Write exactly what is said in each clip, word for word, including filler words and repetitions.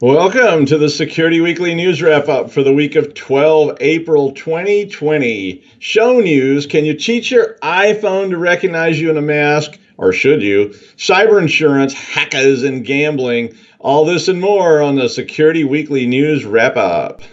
Welcome to the Security Weekly News Wrap-Up for the week of twelve April twenty twenty. Show news: can you cheat your iPhone to recognize you in a mask? Or should you? Cyber insurance, hackers, and gambling. All this and more on the Security Weekly News Wrap-Up.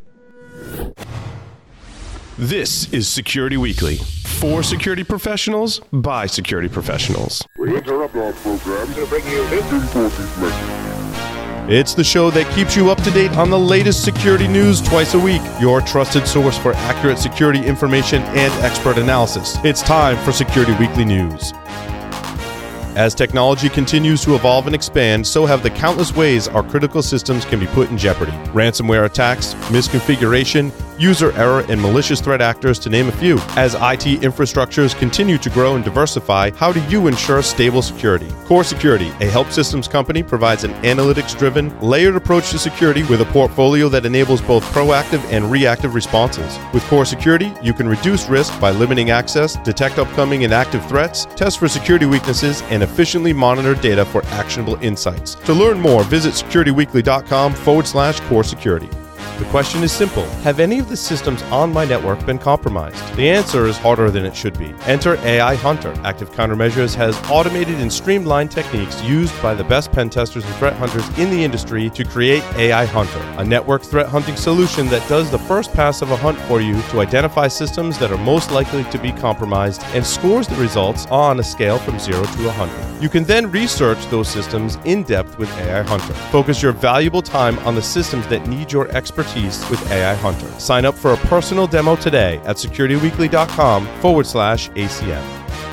This is Security Weekly. For security professionals, by security professionals. We interrupt our program to bring you this important message. It's the show that keeps you up to date on the latest security news twice a week. Your trusted source for accurate security information and expert analysis. It's time for Security Weekly News. As technology continues to evolve and expand, so have the countless ways our critical systems can be put in jeopardy. Ransomware attacks, misconfiguration, user error, and malicious threat actors, to name a few. As I T infrastructures continue to grow and diversify, how do you ensure stable security? Core Security, a help systems company, provides an analytics-driven, layered approach to security with a portfolio that enables both proactive and reactive responses. With Core Security, you can reduce risk by limiting access, detect upcoming and active threats, test for security weaknesses, and efficiently monitor data for actionable insights. To learn more, visit securityweekly.com forward slash core security. The question is simple. Have any of the systems on my network been compromised? The answer is harder than it should be. Enter A I Hunter. Active Countermeasures has automated and streamlined techniques used by the best pen testers and threat hunters in the industry to create A I Hunter, a network threat hunting solution that does the first pass of a hunt for you to identify systems that are most likely to be compromised and scores the results on a scale from zero to one hundred. You can then research those systems in depth with A I Hunter. Focus your valuable time on the systems that need your expertise with A I Hunter. Sign up for a personal demo today at securityweekly.com forward slash ACM.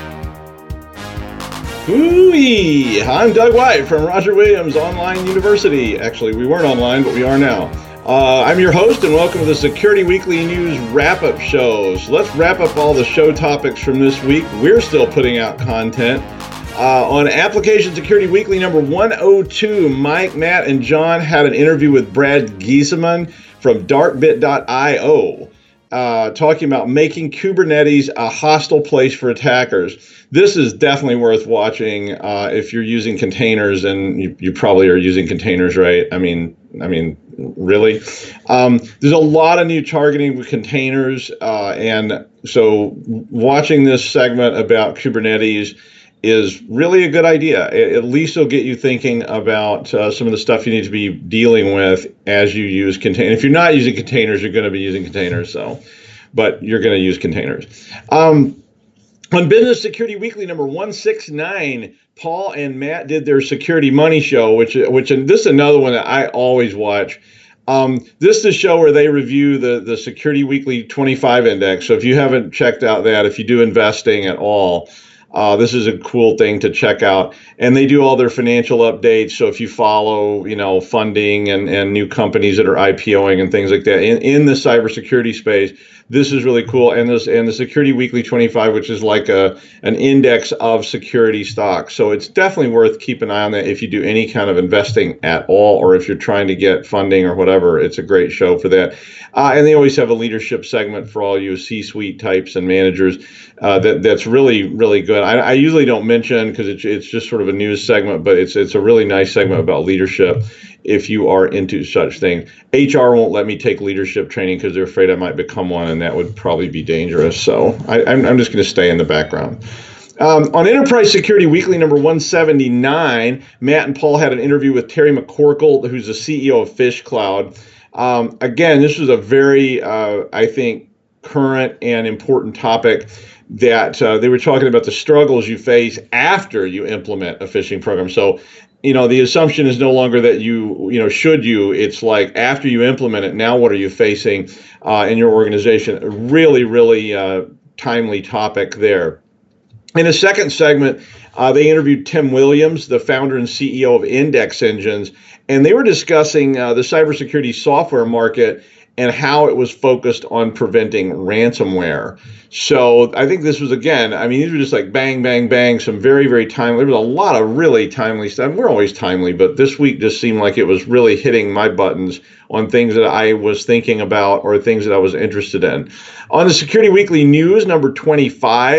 Ooh-wee. I'm Doug White from Roger Williams Online University. Actually, we weren't online, but we are now. Uh, I'm your host, and welcome to the Security Weekly News Wrap-Up Show. So let's wrap up all the show topics from this week. We're still putting out content. Uh, on Application Security Weekly number one oh two, Mike, Matt, and John had an interview with Brad Giesemann from darkbit dot io, uh, talking about making Kubernetes a hostile place for attackers. This is definitely worth watching uh, if you're using containers, and you, you probably are using containers, right? I mean, I mean, really? Um, there's a lot of new targeting with containers, uh, and so watching this segment about Kubernetes is really a good idea. At least it'll get you thinking about uh, some of the stuff you need to be dealing with as you use containers. If you're not using containers, you're going to be using containers, so, but you're going to use containers. Um, on Business Security Weekly number one sixty-nine, Paul and Matt did their Security Money Show, which, which and this is another one that I always watch. Um, this is a show where they review the, the Security Weekly twenty-five index. So if you haven't checked out that, if you do investing at all, Uh, this is a cool thing to check out. And they do all their financial updates. So if you follow, you know, funding and, and new companies that are IPOing and things like that in, in the cybersecurity space, this is really cool. And this and the Security Weekly twenty-five, which is like a an index of security stocks. So it's definitely worth keeping an eye on that if you do any kind of investing at all, or if you're trying to get funding or whatever. It's a great show for that. Uh, and they always have a leadership segment for all you C-suite types and managers. Uh, that that's really really good. I, I usually don't mention because it's it's just sort of a news segment, but it's it's a really nice segment about leadership. If you are into such things, H R won't let me take leadership training because they're afraid I might become one, and that would probably be dangerous. So I, I'm I'm just going to stay in the background. Um, on Enterprise Security Weekly number one seventy-nine, Matt and Paul had an interview with Terry McCorkle, who's the C E O of FishCloud. Um, again, this was a very, uh, I think, current and important topic. That uh, they were talking about the struggles you face after you implement a phishing program. So, you know, the assumption is no longer that you, you know, should you, it's like after you implement it, now what are you facing uh, in your organization? A really, really uh, timely topic there. In the second segment, uh, they interviewed Tim Williams, the founder and C E O of Index Engines, and they were discussing uh, the cybersecurity software market and how it was focused on preventing ransomware. So I think this was, again, I mean, these were just like bang, bang, bang, some very, very timely. There was a lot of really timely stuff. We're always timely, but this week just seemed like it was really hitting my buttons on things that I was thinking about or things that I was interested in. On the Security Weekly News, number twenty-five,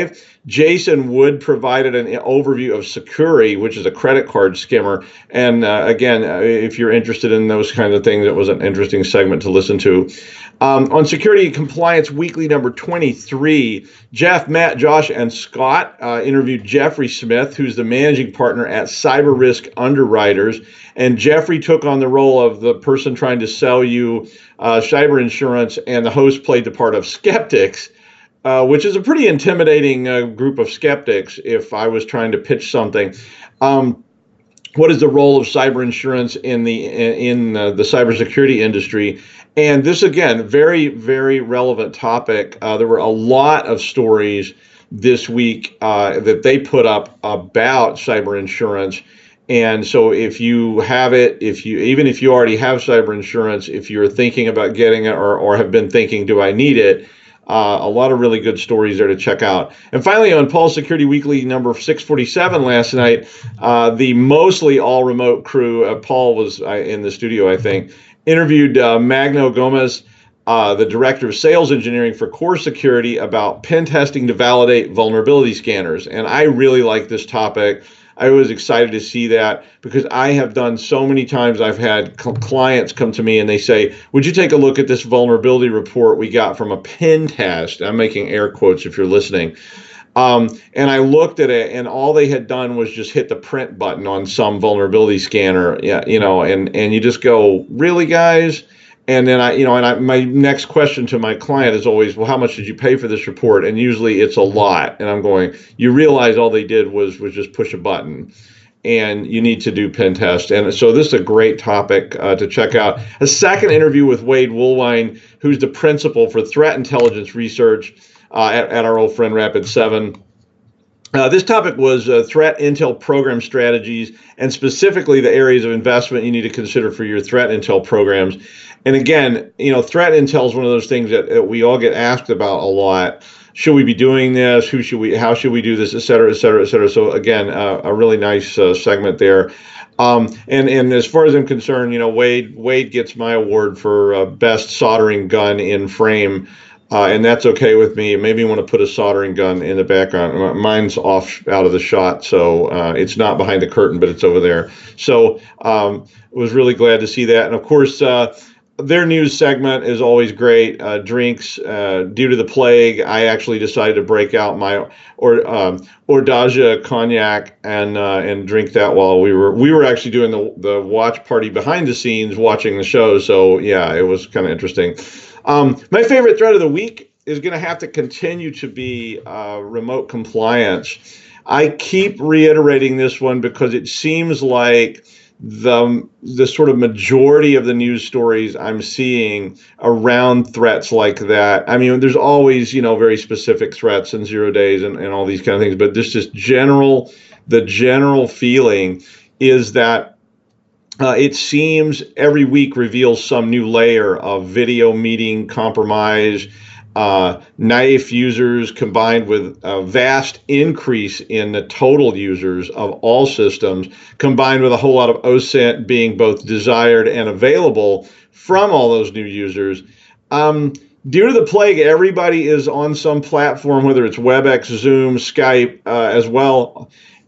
Jason Wood provided an overview of Securi, which is a credit card skimmer. And uh, again, if you're interested in those kinds of things, it was an interesting segment to listen to. Um, on Security and Compliance Weekly number twenty-three, Jeff, Matt, Josh, and Scott uh, interviewed Jeffrey Smith, who's the managing partner at Cyber Risk Underwriters. And Jeffrey took on the role of the person trying to sell you uh, cyber insurance, and the host played the part of skeptics, uh, which is a pretty intimidating uh, group of skeptics if I was trying to pitch something. Um, what is the role of cyber insurance in the in uh, the cybersecurity industry? And this, again, very, very relevant topic. Uh, there were a lot of stories this week uh, that they put up about cyber insurance. And so if you have it, if you even if you already have cyber insurance, if you're thinking about getting it or, or have been thinking, do I need it? Uh, a lot of really good stories there to check out. And finally, on Paul's Security Weekly number six forty-seven last night, uh, the mostly all remote crew, uh, Paul was uh, in the studio, I think, interviewed uh, Magno Gomez, uh, the director of sales engineering for Core Security, about pen testing to validate vulnerability scanners. And I really like this topic. I was excited to see that because I have done so many times. I've had cl- clients come to me and they say, would you take a look at this vulnerability report we got from a pen test? I'm making air quotes if you're listening. Um, and I looked at it, and all they had done was just hit the print button on some vulnerability scanner. Yeah, you know, and and you just go, really, guys? And then I, you know, and I, my next question to my client is always, well, how much did you pay for this report? And usually it's a lot. And I'm going, you realize all they did was was just push a button, and you need to do pen test. And so this is a great topic uh, to check out. A second interview with Wade Woolwine, who's the principal for threat intelligence research uh, at, at our old friend Rapid seven. Uh, this topic was uh, threat intel program strategies, and specifically the areas of investment you need to consider for your threat intel programs. And again, you know, threat intel is one of those things that, that we all get asked about a lot. Should we be doing this? Who should we? How should we do this? Et cetera, et cetera, et cetera. So again, uh, a really nice uh, segment there. Um, and and as far as I'm concerned, you know, Wade Wade gets my award for uh, best soldering gun in frame. Uh, and that's okay with me. Maybe you want to put a soldering gun in the background. Mine's off out of the shot, so uh, it's not behind the curtain, but it's over there. So um, was really glad to see that. And of course, uh, their news segment is always great. Uh, drinks uh, due to the plague. I actually decided to break out my or um, Ordaja cognac and uh, and drink that while we were we were actually doing the the watch party behind the scenes, watching the show. So yeah, it was kind of interesting. Um, my favorite threat of the week is going to have to continue to be uh, remote compliance. I keep reiterating this one because it seems like the the sort of majority of the news stories I'm seeing around threats like that. I mean, there's always, you know, very specific threats and zero days and, and all these kind of things, but this just general, the general feeling is that Uh, it seems every week reveals some new layer of video meeting compromise, uh, knife users combined with a vast increase in the total users of all systems, combined with a whole lot of O S I N T being both desired and available from all those new users. Um, due to the plague, everybody is on some platform, whether it's WebEx, Zoom, Skype uh, as well.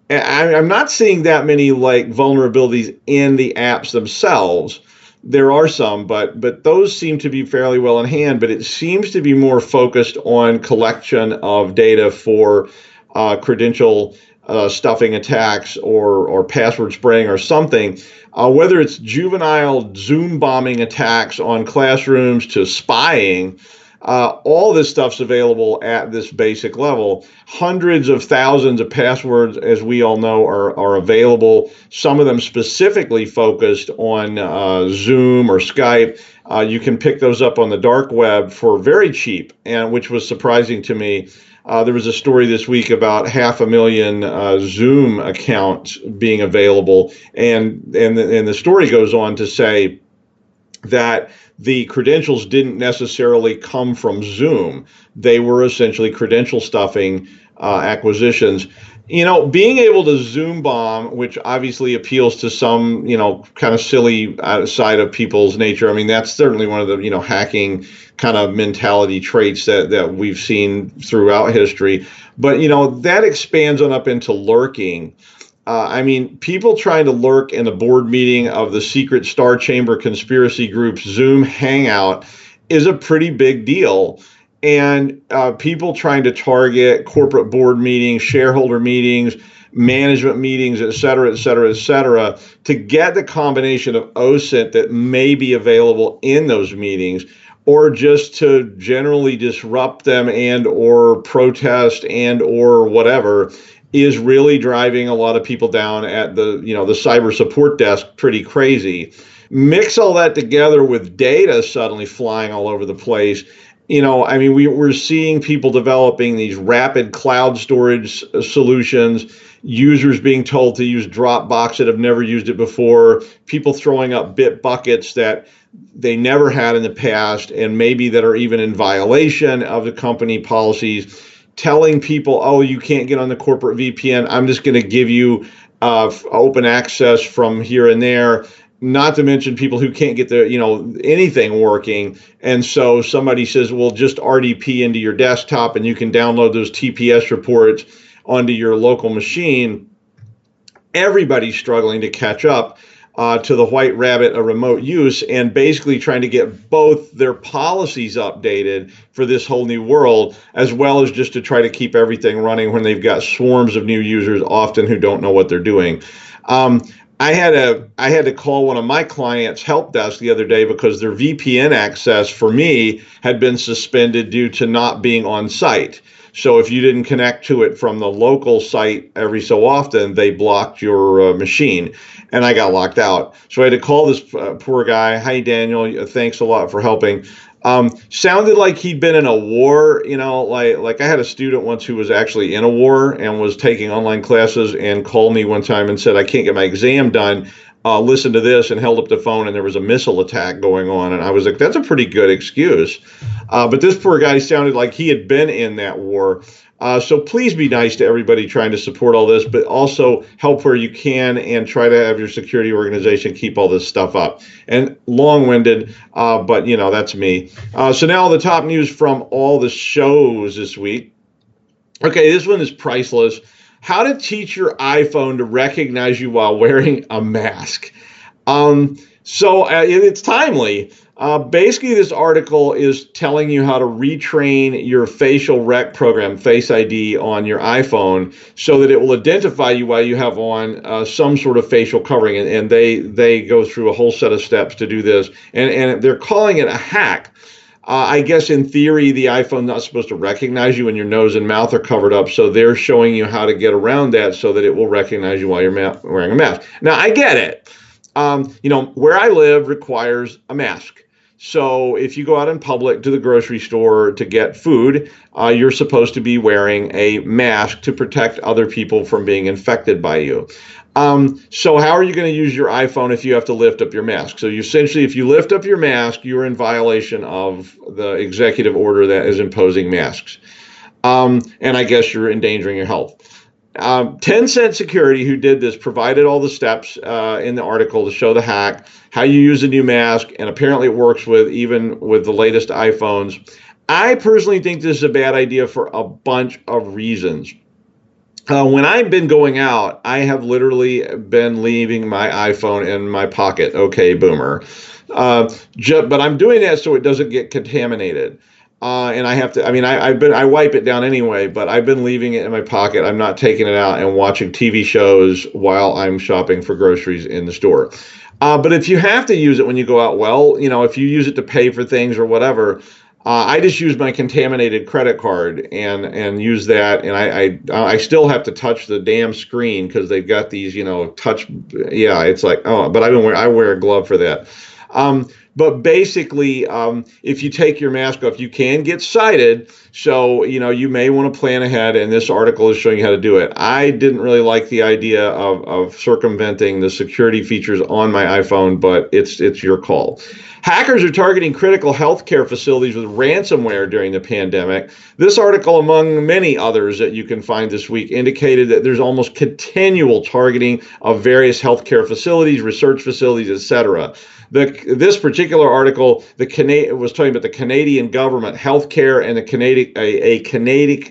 I'm not seeing that many like vulnerabilities in the apps themselves. There are some, but but those seem to be fairly well in hand. But it seems to be more focused on collection of data for uh, credential uh, stuffing attacks or or password spraying or something. Uh, whether it's juvenile Zoom bombing attacks on classrooms to spying. Uh, all this stuff's available at this basic level. Hundreds of thousands of passwords, as we all know, are, are available. Some of them specifically focused on uh, Zoom or Skype. Uh, you can pick those up on the dark web for very cheap, and which was surprising to me. Uh, there was a story this week about half a million uh, Zoom accounts being available, and and the, and the story goes on to say that the credentials didn't necessarily come from Zoom. They were essentially credential stuffing uh, acquisitions. You know, being able to Zoom bomb, which obviously appeals to some, you know, kind of silly side of people's nature. I mean, that's certainly one of the, you know, hacking kind of mentality traits that that we've seen throughout history. But, you know, that expands on up into lurking. Uh, I mean, people trying to lurk in a board meeting of the secret Star Chamber conspiracy group's Zoom hangout is a pretty big deal. And uh, people trying to target corporate board meetings, shareholder meetings, management meetings, et cetera, et cetera, et cetera, to get the combination of O S I N T that may be available in those meetings, or just to generally disrupt them and or protest and or whatever, is really driving a lot of people down at the, you know, the cyber support desk pretty crazy. Mix all that together with data suddenly flying all over the place. You know, I mean, we, we're seeing people developing these rapid cloud storage solutions, users being told to use Dropbox that have never used it before, people throwing up bit buckets that they never had in the past, and maybe that are even in violation of the company policies, telling people, oh, you can't get on the corporate V P N. I'm just going to give you uh, open access from here and there. Not to mention people who can't get the, you know, anything working. And so somebody says, well, just R D P into your desktop and you can download those T P S reports onto your local machine. Everybody's struggling to catch up uh, to the white rabbit of remote use, and basically trying to get both their policies updated for this whole new world, as well as just to try to keep everything running when they've got swarms of new users, often who don't know what they're doing. Um, I had a I had to call one of my clients' help desk the other day because their V P N access for me had been suspended due to not being on site. So if you didn't connect to it from the local site every so often, they blocked your uh, machine, and I got locked out. So I had to call this uh, poor guy. Hi, Daniel. Thanks a lot for helping. Um, sounded like he'd been in a war, you know, like like I had a student once who was actually in a war and was taking online classes and called me one time and said, I can't get my exam done. Uh, listen to this, and held up the phone, and there was a missile attack going on. And I was like, that's a pretty good excuse. Uh, but this poor guy sounded like he had been in that war. Uh, so please be nice to everybody trying to support all this, but also help where you can and try to have your security organization keep all this stuff up. And long-winded, uh, but, you know, that's me. Uh, so now the top news from all the shows this week. Okay, this one is priceless. How to teach your iPhone to recognize you while wearing a mask. Um, so uh, it's timely. Uh, basically, this article is telling you how to retrain your facial rec program, Face I D, on your iPhone so that it will identify you while you have on uh, some sort of facial covering. And, and they they go through a whole set of steps to do this. And, and they're calling it a hack. Uh, I guess in theory, the iPhone's not supposed to recognize you when your nose and mouth are covered up. So they're showing you how to get around that so that it will recognize you while you're ma- wearing a mask. Now, I get it. Um, you know, where I live requires a mask. So if you go out in public to the grocery store to get food, uh, you're supposed to be wearing a mask to protect other people from being infected by you. Um, so how are you going to use your iPhone if you have to lift up your mask? So you essentially, if you lift up your mask, you're in violation of the executive order that is imposing masks. Um, and I guess you're endangering your health. Um, Tencent Security, who did this, provided all the steps uh, in the article to show the hack, how you use a new mask, and apparently it works with even with the latest iPhones. I personally think this is a bad idea for a bunch of reasons. Uh, when I've been going out, I have literally been leaving my iPhone in my pocket. Okay, boomer. Uh, ju- but I'm doing that so it doesn't get contaminated. Uh, and I have to, I mean, I, I've been, I wipe it down anyway, but I've been leaving it in my pocket. I'm not taking it out and watching T V shows while I'm shopping for groceries in the store. Uh, but if you have to use it when you go out, well, you know, if you use it to pay for things or whatever, uh, I just use my contaminated credit card and, and use that. And I, I, I still have to touch the damn screen because they've got these, you know, touch. Yeah, it's like, oh, but I've been wearing, I wear a glove for that. Um, but basically, um, if you take your mask off, you can get cited. So, you know, you may want to plan ahead, and this article is showing you how to do it. I didn't really like the idea of, of circumventing the security features on my iPhone, but it's it's your call. Hackers are targeting critical healthcare facilities with ransomware during the pandemic. This article, among many others that you can find this week, indicated that there's almost continual targeting of various healthcare facilities, research facilities, et cetera. The, this particular article, the Cana- was talking about the Canadian government, healthcare, and the Canadian a, a Canadian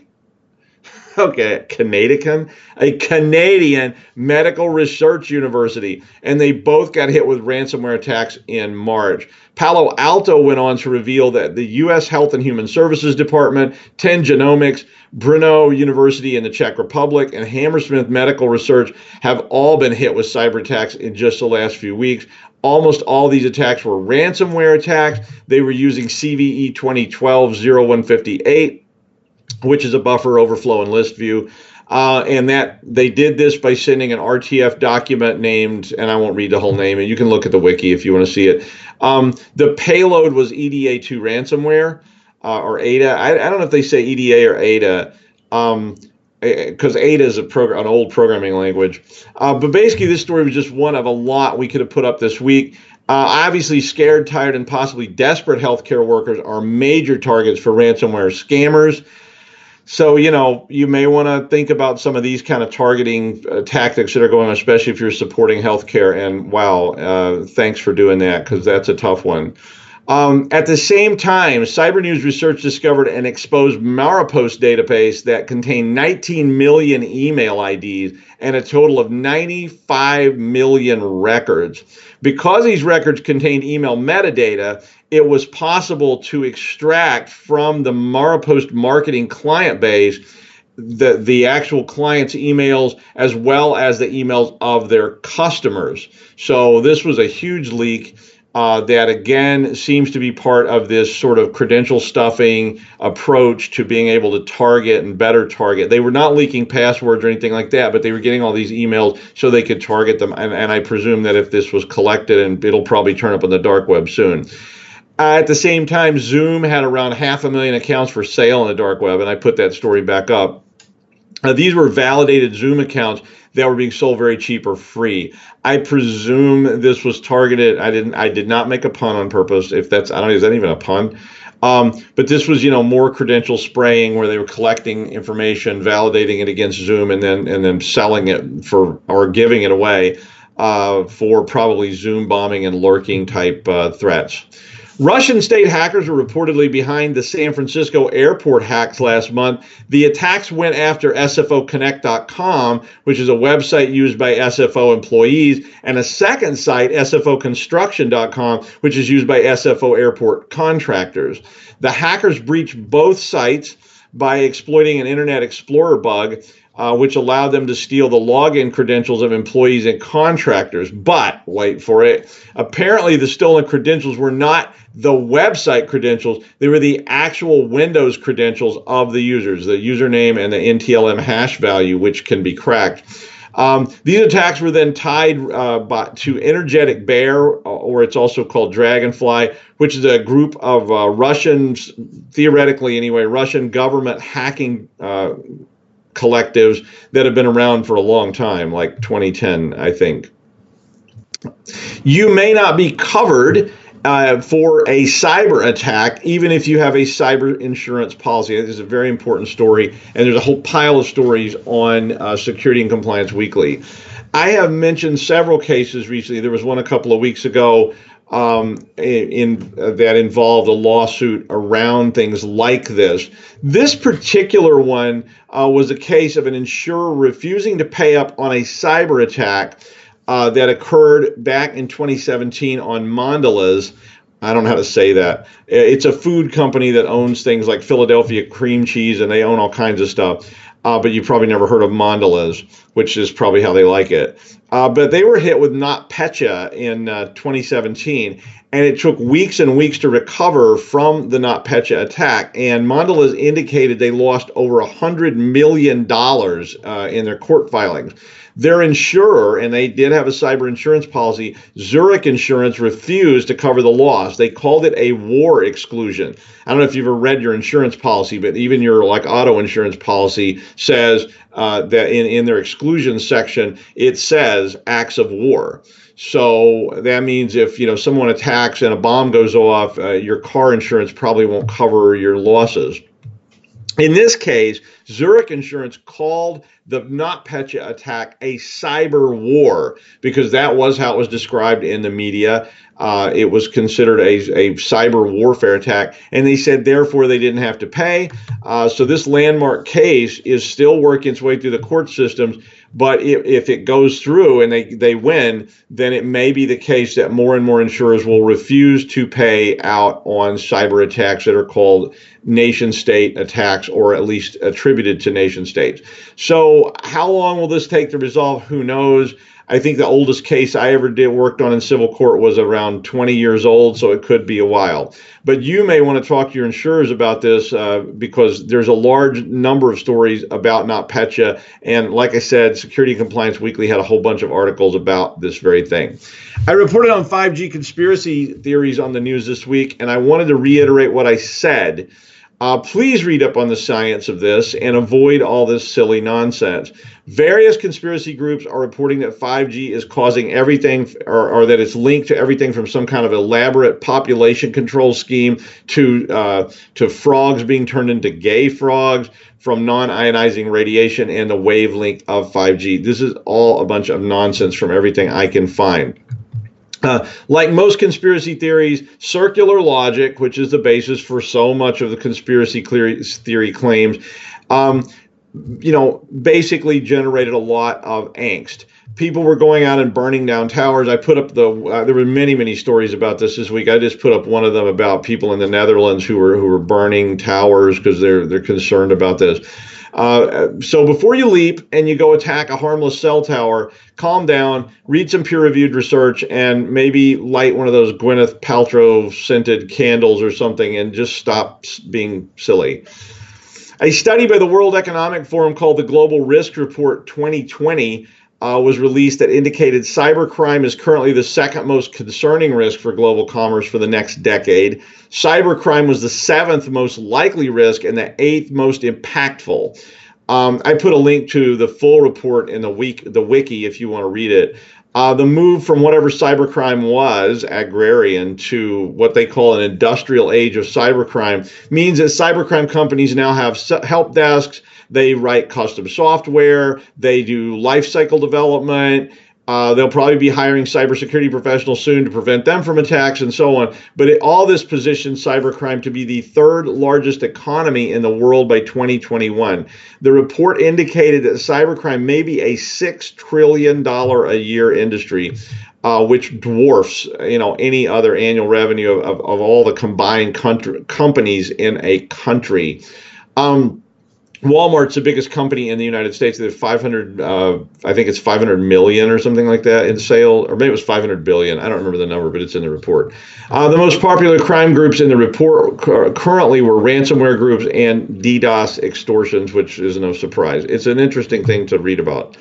okay, Canadian, a Canadian medical research university, and they both got hit with ransomware attacks in March. Palo Alto went on to reveal that the U S Health and Human Services Department, ten Genomics, Brno University in the Czech Republic, and Hammersmith Medical Research have all been hit with cyber attacks in just the last few weeks. Almost all these attacks were ransomware attacks. They were using C V E twenty twelve dash zero one five eight, which is a buffer overflow and list view. Uh, and that they did this by sending an R T F document named, and I won't read the whole name, and you can look at the wiki if you want to see it. Um, the payload was E D A two ransomware, uh, or A D A. I, I don't know if they say E D A or A D A, um, because A D A is a program, an old programming language. Uh, but basically, this story was just one of a lot we could have put up this week. Uh, obviously, scared, tired, and possibly desperate healthcare workers are major targets for ransomware scammers. So, you know, you may want to think about some of these kind of targeting uh, tactics that are going on, especially if you're supporting healthcare. And wow, uh, thanks for doing that, because that's a tough one. Um, at the same time, Cybernews research discovered an exposed Maropost database that contained nineteen million email I Ds and a total of ninety-five million records. Because these records contained email metadata, it was possible to extract from the Maropost marketing client base the, the actual client's emails as well as the emails of their customers. So this was a huge leak. Uh, that, again, seems to be part of this sort of credential stuffing approach to being able to target and better target. They were not leaking passwords or anything like that, but they were getting all these emails so they could target them. And, and I presume that if this was collected, and it'll probably turn up on the dark web soon. Uh, at the same time, Zoom had around half a million accounts for sale on the dark web, and I put that story back up. Uh, these were validated Zoom accounts that were being sold very cheap or free. I presume this was targeted. I didn't. I did not make a pun on purpose. If that's, I don't know, is that even a pun? Um, but this was, you know, more credential spraying, where they were collecting information, validating it against Zoom, and then and then selling it for, or giving it away uh, for probably Zoom bombing and lurking type uh, threats. Russian state hackers were reportedly behind the San Francisco airport hacks last month. The attacks went after S F O Connect dot com, which is a website used by S F O employees, and a second site, S F O Construction dot com, which is used by S F O airport contractors. The hackers breached both sites by exploiting an Internet Explorer bug, uh, which allowed them to steal the login credentials of employees and contractors. But, wait for it, apparently the stolen credentials were not the website credentials. They were the actual Windows credentials of the users, the username and the N T L M hash value, which can be cracked. Um, these attacks were then tied uh, by, to Energetic Bear, or it's also called Dragonfly, which is a group of uh, Russians, theoretically anyway, Russian government hacking uh, collectives that have been around for a long time, like twenty ten, I think. You may not be covered Uh, for a cyber attack, even if you have a cyber insurance policy. This is a very important story, and there's a whole pile of stories on uh, Security and Compliance Weekly. I have mentioned several cases recently. There was one a couple of weeks ago um, in, in uh, that involved a lawsuit around things like this. This particular one uh, was a case of an insurer refusing to pay up on a cyber attack Uh, that occurred back in twenty seventeen on Mondelez. I don't know how to say that. It's a food company that owns things like Philadelphia cream cheese, and they own all kinds of stuff. uh, but you probably never heard of Mondelez, which is probably how they like it. Uh, but they were hit with NotPetya in uh, twenty seventeen, and it took weeks and weeks to recover from the NotPetya attack. And Mondelez indicated they lost over one hundred million dollars uh, in their court filings. Their insurer, and they did have a cyber insurance policy, Zurich Insurance, refused to cover the loss. They called it a war exclusion. I don't know if you've ever read your insurance policy, but even your like auto insurance policy says uh, that in, in their exclusion section, it says acts of war. So that means if, you know, someone attacks and a bomb goes off, uh, your car insurance probably won't cover your losses. In this case, Zurich Insurance called the NotPetya attack a cyber war because that was how it was described in the media. Uh, it was considered a, a cyber warfare attack, and they said therefore they didn't have to pay. Uh, so this landmark case is still working its way through the court systems. But if, if it goes through and they, they win, then it may be the case that more and more insurers will refuse to pay out on cyber attacks that are called nation state attacks, or at least attributed to nation states. So how long will this take to resolve? Who knows? I think the oldest case I ever did worked on in civil court was around twenty years old, so it could be a while. But you may want to talk to your insurers about this uh, because there's a large number of stories about NotPetya. And like I said, Security Compliance Weekly had a whole bunch of articles about this very thing. I reported on five G conspiracy theories on the news this week, and I wanted to reiterate what I said. Uh, please read up on the science of this and avoid all this silly nonsense. Various conspiracy groups are reporting that five G is causing everything, or, or that it's linked to everything from some kind of elaborate population control scheme to uh, to frogs being turned into gay frogs, from non-ionizing radiation and the wavelength of five G. This is all a bunch of nonsense from everything I can find. Uh, like most conspiracy theories, circular logic, which is the basis for so much of the conspiracy theory claims, um, you know, basically generated a lot of angst. People were going out and burning down towers. I put up the, uh, there were many, many stories about this this week. I just put up one of them about people in the Netherlands who were who were burning towers because they're they're concerned about this. Uh, so before you leap and you go attack a harmless cell tower, calm down, read some peer-reviewed research, and maybe light one of those Gwyneth Paltrow scented candles or something and just stop being silly. A study by the World Economic Forum called the Global Risk Report twenty twenty uh, was released that indicated cybercrime is currently the second most concerning risk for global commerce for the next decade. Cybercrime was the seventh most likely risk and the eighth most impactful. Um, I put a link to the full report in the week, the wiki, if you want to read it. Uh, the move from whatever cybercrime was, agrarian, to what they call an industrial age of cybercrime means that cybercrime companies now have help desks. They write custom software. They do life cycle development. Uh, they'll probably be hiring cybersecurity professionals soon to prevent them from attacks and so on. But it, all this positions cybercrime to be the third largest economy in the world by twenty twenty-one. The report indicated that cybercrime may be a six trillion dollars a year industry, uh, which dwarfs, you know, any other annual revenue of, of, of all the combined country, companies in a country. Um, Walmart's the biggest company in the United States. They have five hundred, uh, I think it's five hundred million or something like that in sale, or maybe it was five hundred billion. I don't remember the number, but it's in the report. Uh, the most popular crime groups in the report cu- currently were ransomware groups and DDoS extortions, which is no surprise. It's an interesting thing to read about.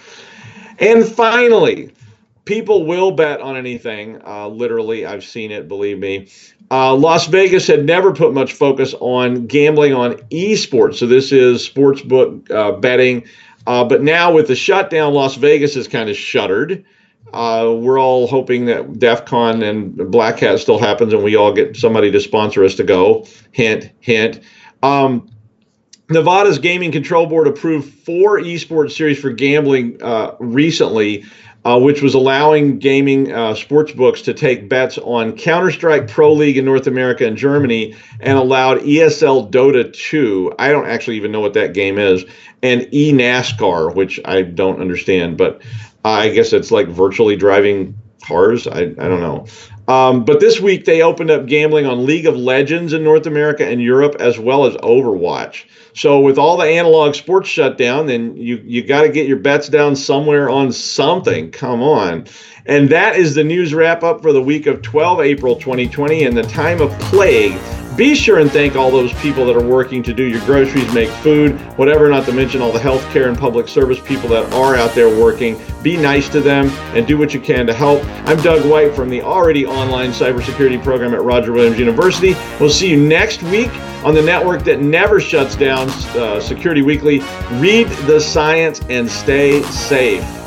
And finally, people will bet on anything. Uh, literally, I've seen it, believe me. Uh, Las Vegas had never put much focus on gambling on esports. So this is sportsbook uh, betting. Uh, but now with the shutdown, Las Vegas is kind of shuttered. Uh, we're all hoping that DEF CON and Black Hat still happens and we all get somebody to sponsor us to go. Hint, hint. Um, Nevada's Gaming Control Board approved four esports series for gambling uh, recently, Uh, which was allowing gaming uh, sports books to take bets on Counter-Strike Pro League in North America and Germany, and allowed E S L Dota two, I don't actually even know what that game is, and eNASCAR, which I don't understand, but uh, I guess it's like virtually driving cars. I, I don't know. Um, but this week they opened up gambling on League of Legends in North America and Europe, as well as Overwatch. So with all the analog sports shut down, then you, you got to get your bets down somewhere on something. Come on. And that is the news wrap up for the week of twelve April twenty twenty and the time of plague. Be sure and thank all those people that are working to do your groceries, make food, whatever, not to mention all the healthcare and public service people that are out there working. Be nice to them and do what you can to help. I'm Doug White from the already online cybersecurity program at Roger Williams University. We'll see you next week on the network that never shuts down, uh, Security Weekly. Read the science and stay safe.